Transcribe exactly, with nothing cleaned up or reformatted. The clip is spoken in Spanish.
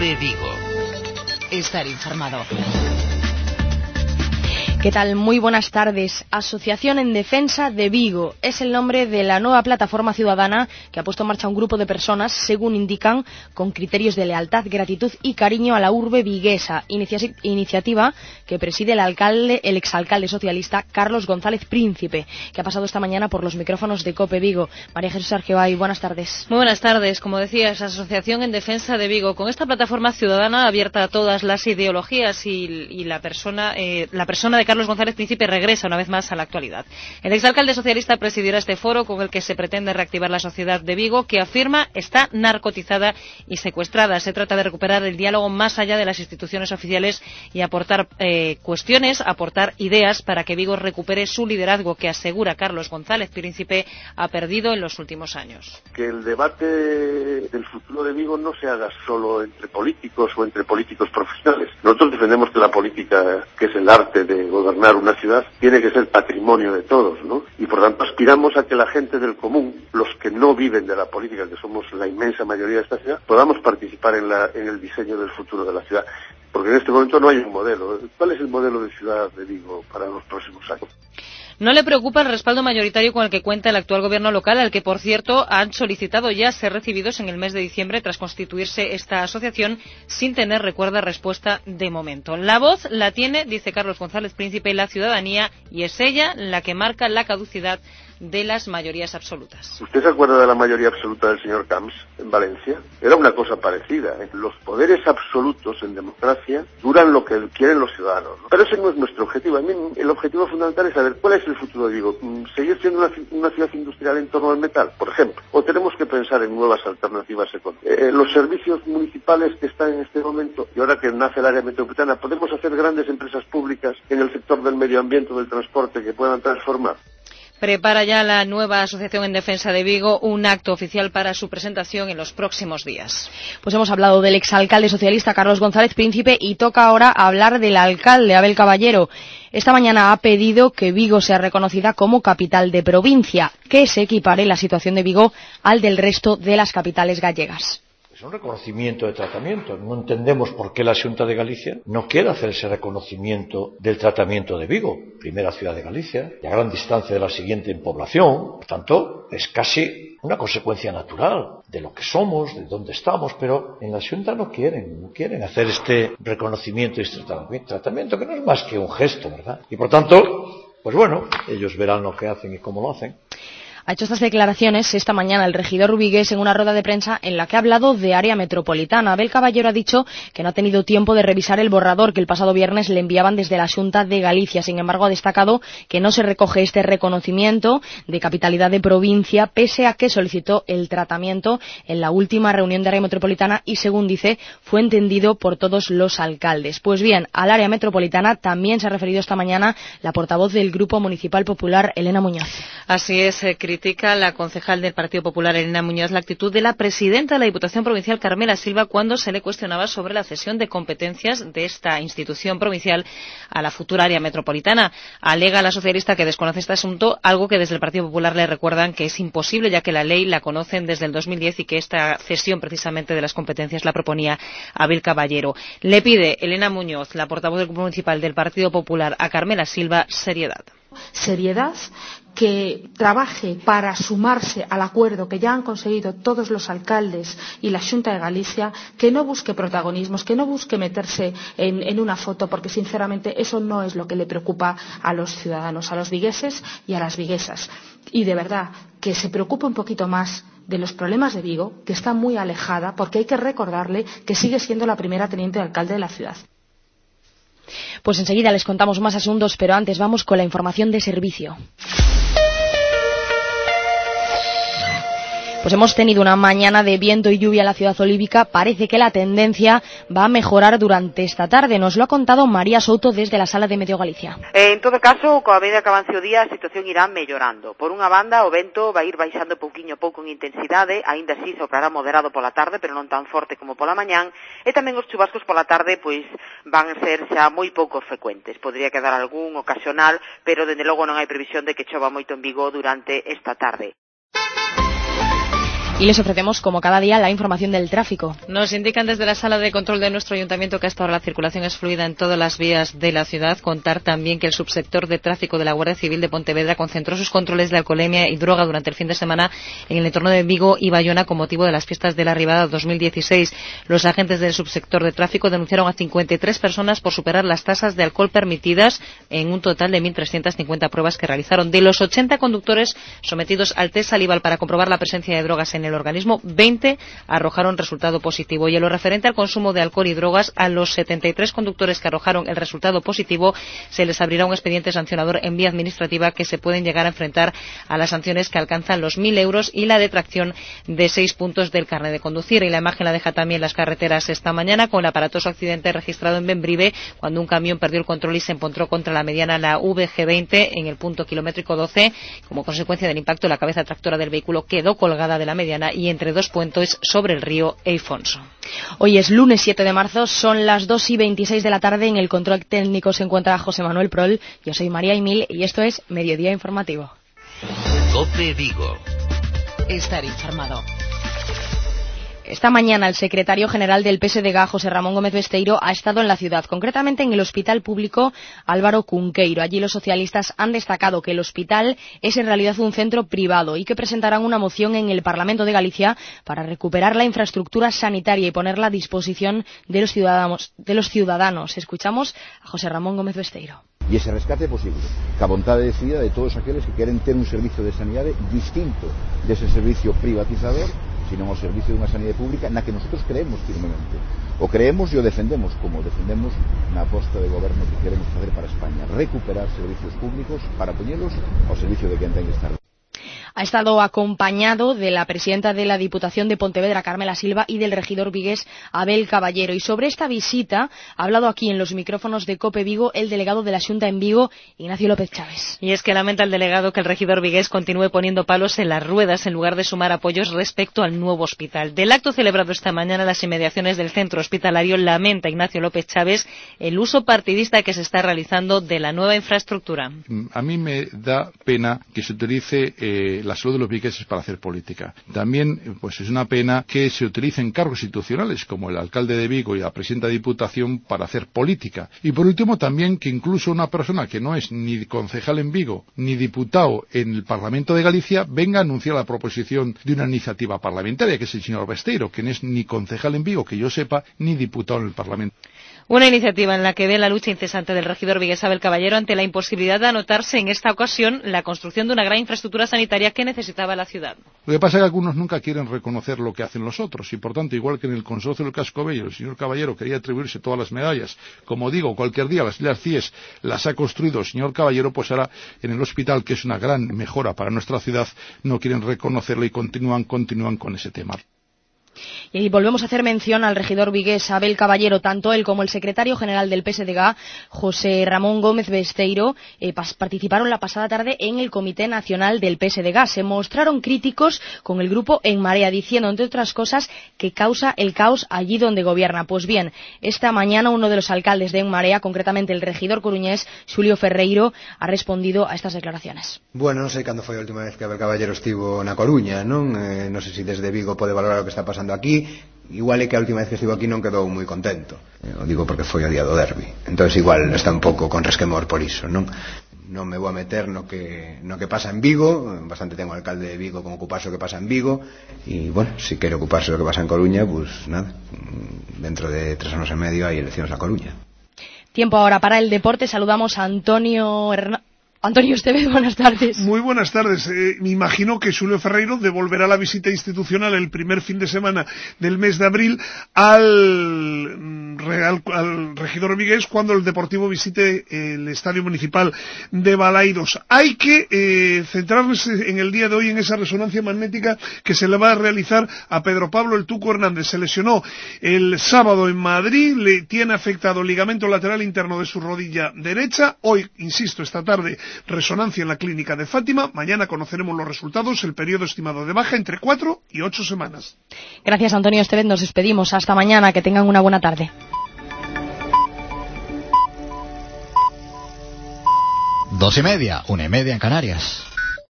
COPE Vigo. Estar informado. ¿Qué tal? Muy buenas tardes. Asociación en Defensa de Vigo es el nombre de la nueva plataforma ciudadana que ha puesto en marcha un grupo de personas, según indican, con criterios de lealtad, gratitud y cariño a la urbe viguesa. Inicia- iniciativa que preside el alcalde, el exalcalde socialista Carlos González Príncipe, que ha pasado esta mañana por los micrófonos de COPE Vigo. María Jesús Arquebay, buenas tardes. Muy buenas tardes. Como decías, Asociación en Defensa de Vigo, con esta plataforma ciudadana abierta a todas las ideologías y, y la persona, eh, la persona de Carlos González Príncipe regresa una vez más a la actualidad. El exalcalde socialista presidirá este foro con el que se pretende reactivar la sociedad de Vigo, que afirma está narcotizada y secuestrada. Se trata de recuperar el diálogo más allá de las instituciones oficiales y aportar eh, cuestiones, aportar ideas para que Vigo recupere su liderazgo que, asegura Carlos González Príncipe, ha perdido en los últimos años. Que el debate del futuro de Vigo no se haga solo entre políticos o entre políticos profesionales. Nosotros defendemos que la política, que es el arte de gobernar una ciudad, tiene que ser patrimonio de todos, ¿no? Y por tanto aspiramos a que la gente del común, los que no viven de la política, que somos la inmensa mayoría de esta ciudad, podamos participar en, la, en el diseño del futuro de la ciudad. Porque en este momento no hay un modelo. ¿Cuál es el modelo de ciudad de Vigo para los próximos años? No le preocupa el respaldo mayoritario con el que cuenta el actual gobierno local, al que, por cierto, han solicitado ya ser recibidos en el mes de diciembre tras constituirse esta asociación, sin tener, recuerda, respuesta de momento. La voz la tiene, dice Carlos González Príncipe, la ciudadanía, y es ella la que marca la caducidad de las mayorías absolutas. ¿Usted se acuerda de la mayoría absoluta del señor Camps en Valencia? Era una cosa parecida, ¿eh? Los poderes absolutos en democracia duran lo que quieren los ciudadanos, ¿no? Pero ese no es nuestro objetivo. A mí el objetivo fundamental es saber cuál es el futuro de Vigo. ¿Seguir siendo una, una ciudad industrial en torno al metal, por ejemplo? ¿O tenemos que pensar en nuevas alternativas económicas? Eh, los servicios municipales que están en este momento, y ahora que nace el área metropolitana, ¿podemos hacer grandes empresas públicas en el sector del medio ambiente o del transporte que puedan transformar? Prepara ya la nueva Asociación en Defensa de Vigo un acto oficial para su presentación en los próximos días. Pues hemos hablado del exalcalde socialista Carlos González Príncipe y toca ahora hablar del alcalde Abel Caballero. Esta mañana ha pedido que Vigo sea reconocida como capital de provincia, que se equipare la situación de Vigo al del resto de las capitales gallegas. Es un reconocimiento de tratamiento. No entendemos por qué la Xunta de Galicia no quiere hacer ese reconocimiento del tratamiento de Vigo, primera ciudad de Galicia, y a gran distancia de la siguiente en población. Por tanto, es casi una consecuencia natural de lo que somos, de dónde estamos, pero en la Xunta no quieren, no quieren hacer este reconocimiento y este tratamiento, que no es más que un gesto, ¿verdad? Y por tanto, pues bueno, ellos verán lo que hacen y cómo lo hacen. Ha hecho estas declaraciones esta mañana el regidor vigués en una rueda de prensa en la que ha hablado de área metropolitana. Abel Caballero ha dicho que no ha tenido tiempo de revisar el borrador que el pasado viernes le enviaban desde la Xunta de Galicia. Sin embargo, ha destacado que no se recoge este reconocimiento de capitalidad de provincia, pese a que solicitó el tratamiento en la última reunión de área metropolitana y, según dice, fue entendido por todos los alcaldes. Pues bien, al área metropolitana también se ha referido esta mañana la portavoz del Grupo Municipal Popular, Elena Muñoz. Así es, eh, critica la concejal del Partido Popular, Elena Muñoz, la actitud de la presidenta de la Diputación Provincial, Carmela Silva, cuando se le cuestionaba sobre la cesión de competencias de esta institución provincial a la futura área metropolitana. Alega la socialista que desconoce este asunto, algo que desde el Partido Popular le recuerdan que es imposible, ya que la ley la conocen desde el dos mil diez y que esta cesión precisamente de las competencias la proponía Abel Caballero. Le pide Elena Muñoz, la portavoz del Grupo Municipal del Partido Popular, a Carmela Silva, seriedad. Seriedad, que trabaje para sumarse al acuerdo que ya han conseguido todos los alcaldes y la Xunta de Galicia, que no busque protagonismos, que no busque meterse en, en una foto, porque sinceramente eso no es lo que le preocupa a los ciudadanos, a los vigueses y a las viguesas. Y de verdad, que se preocupe un poquito más de los problemas de Vigo, que está muy alejada, porque hay que recordarle que sigue siendo la primera teniente de alcalde de la ciudad. Pues enseguida les contamos más asuntos, pero antes vamos con la información de servicio. Pues hemos tenido una mañana de viento y lluvia en la ciudad olívica. Parece que la tendencia va a mejorar durante esta tarde. Nos lo ha contado María Souto desde la Sala de Meteo Galicia. En todo caso, coa medida que avance o día, a situación irá mellorando. Por unha banda, o vento vai ir baixando pouquiño a pouco en intensidade, aínda así soprará moderado pola tarde, pero non tan forte como pola mañán, e tamén os chubascos pola tarde pois van ser xa moi pouco frecuentes. Podría quedar algún ocasional, pero dende logo non hai previsión de que chova moito en Vigo durante esta tarde. Y les ofrecemos, como cada día, la información del tráfico. Nos indican desde la sala de control de nuestro ayuntamiento que hasta ahora la circulación es fluida en todas las vías de la ciudad. Contar también que el subsector de tráfico de la Guardia Civil de Pontevedra concentró sus controles de alcoholemia y droga durante el fin de semana en el entorno de Vigo y Bayona con motivo de las fiestas de la Arribada dos mil dieciséis. Los agentes del subsector de tráfico denunciaron a cincuenta y tres personas por superar las tasas de alcohol permitidas en un total de mil trescientas cincuenta pruebas que realizaron. De los ochenta conductores sometidos al test salival para comprobar la presencia de drogas en el organismo, veinte arrojaron resultado positivo. Y en lo referente al consumo de alcohol y drogas, a los setenta y tres conductores que arrojaron el resultado positivo se les abrirá un expediente sancionador en vía administrativa que se pueden llegar a enfrentar a las sanciones que alcanzan los mil euros y la detracción de seis puntos del carnet de conducir. Y la imagen la deja también las carreteras esta mañana con el aparatoso accidente registrado en Bembrive cuando un camión perdió el control y se encontró contra la mediana la V G veinte en el punto kilométrico doce. Como consecuencia del impacto, la cabeza tractora del vehículo quedó colgada de la mediana y entre dos puentes sobre el río Eifonso. Hoy es lunes siete de marzo, son las dos y veintiséis de la tarde. En el control técnico se encuentra José Manuel Prol. Yo soy María Emil y esto es Mediodía Informativo. COPE Vigo. Estar informado. Esta mañana el secretario general del P S D G, José Ramón Gómez Besteiro, ha estado en la ciudad, concretamente en el Hospital Público Álvaro Cunqueiro. Allí los socialistas han destacado que el hospital es en realidad un centro privado y que presentarán una moción en el Parlamento de Galicia para recuperar la infraestructura sanitaria y ponerla a disposición de los ciudadanos. De los ciudadanos. Escuchamos a José Ramón Gómez Besteiro. E ese rescate é posible, ca vontade decidida de todos aqueles que queren ter un servicio de sanidade distinto dese servicio privatizador, sino o servicio dunha sanidade pública na que nosotros creemos firmemente. O creemos e o defendemos, como defendemos na aposta de goberno que queremos facer para España, recuperar servicios públicos para poñelos ao servicio de quen ten que estar. Ha estado acompañado de la presidenta de la Diputación de Pontevedra, Carmela Silva, y del regidor vigués, Abel Caballero. Y sobre esta visita ha hablado aquí en los micrófonos de COPE Vigo el delegado de la Xunta en Vigo, Ignacio López Chávez. Y es que lamenta el delegado que el regidor vigués continúe poniendo palos en las ruedas en lugar de sumar apoyos respecto al nuevo hospital. Del acto celebrado esta mañana en las inmediaciones del centro hospitalario, lamenta Ignacio López Chávez el uso partidista que se está realizando de la nueva infraestructura. A mí me da pena que se utilice eh, la salud de los vigueses para hacer política. También pues es una pena que se utilicen cargos institucionales como el alcalde de Vigo y la presidenta de Diputación para hacer política. Y por último también que incluso una persona que no es ni concejal en Vigo ni diputado en el Parlamento de Galicia venga a anunciar la proposición de una iniciativa parlamentaria, que es el señor Besteiro, que no es ni concejal en Vigo, que yo sepa, ni diputado en el Parlamento. Una iniciativa en la que ve la lucha incesante del regidor vigués Abel Caballero ante la imposibilidad de anotarse en esta ocasión la construcción de una gran infraestructura sanitaria que necesitaba la ciudad. Lo que pasa es que algunos nunca quieren reconocer lo que hacen los otros y, por tanto, igual que en el consorcio del Casco Bello, el señor Caballero quería atribuirse todas las medallas. Como digo, cualquier día las Islas Cíes las ha construido el señor Caballero, pues ahora en el hospital, que es una gran mejora para nuestra ciudad, no quieren reconocerlo y continúan, continúan con ese tema. Y volvemos a hacer mención al regidor vigués Abel Caballero. Tanto él como el secretario general del P S D G, José Ramón Gómez Besteiro, eh, participaron la pasada tarde en el Comité Nacional del P S D G. Se mostraron críticos con el grupo En Marea, diciendo, entre otras cosas, que causa el caos allí donde gobierna. Pues bien, esta mañana uno de los alcaldes de En Marea, concretamente el regidor coruñés, Xulio Ferreiro, ha respondido a estas declaraciones. Bueno, non sei cando foi a última vez que Abel Caballero estivo na Coruña, non? Eh, non sei se desde Vigo pode valorar o que está pasando aquí. Igual é que a última vez que estivo aquí non quedou moi contento. Eh, o digo porque foi o día do derbi. Entonces igual está un pouco con resquemor por iso, non? Non me vou a meter no que, no que pasa en Vigo. Bastante tengo al alcalde de Vigo con ocuparse o que pasa en Vigo. E, bueno, si quere ocuparse o que pasa en Coruña, pues nada, dentro de tres anos e medio hai eleccións na Coruña. Tiempo ahora para el deporte. Saludamos a Antonio Hernández. Antonio Estevez, buenas tardes. Muy buenas tardes. Eh, me imagino que Xulio Ferreiro devolverá la visita institucional el primer fin de semana del mes de abril al, al, al regidor vigués cuando el Deportivo visite el Estadio Municipal de Balaidos. Hay que eh, centrarnos en el día de hoy en esa resonancia magnética que se le va a realizar a Pedro Pablo El Tuco Hernández. Se lesionó el sábado en Madrid, le tiene afectado el ligamento lateral interno de su rodilla derecha. Hoy, insisto, esta tarde, resonancia en la clínica de Fátima. Mañana conoceremos los resultados, el periodo estimado de baja entre cuatro y ocho semanas. Gracias, Antonio Estevez. Nos despedimos. Hasta mañana. Que tengan una buena tarde. Dos y media, una y media en Canarias.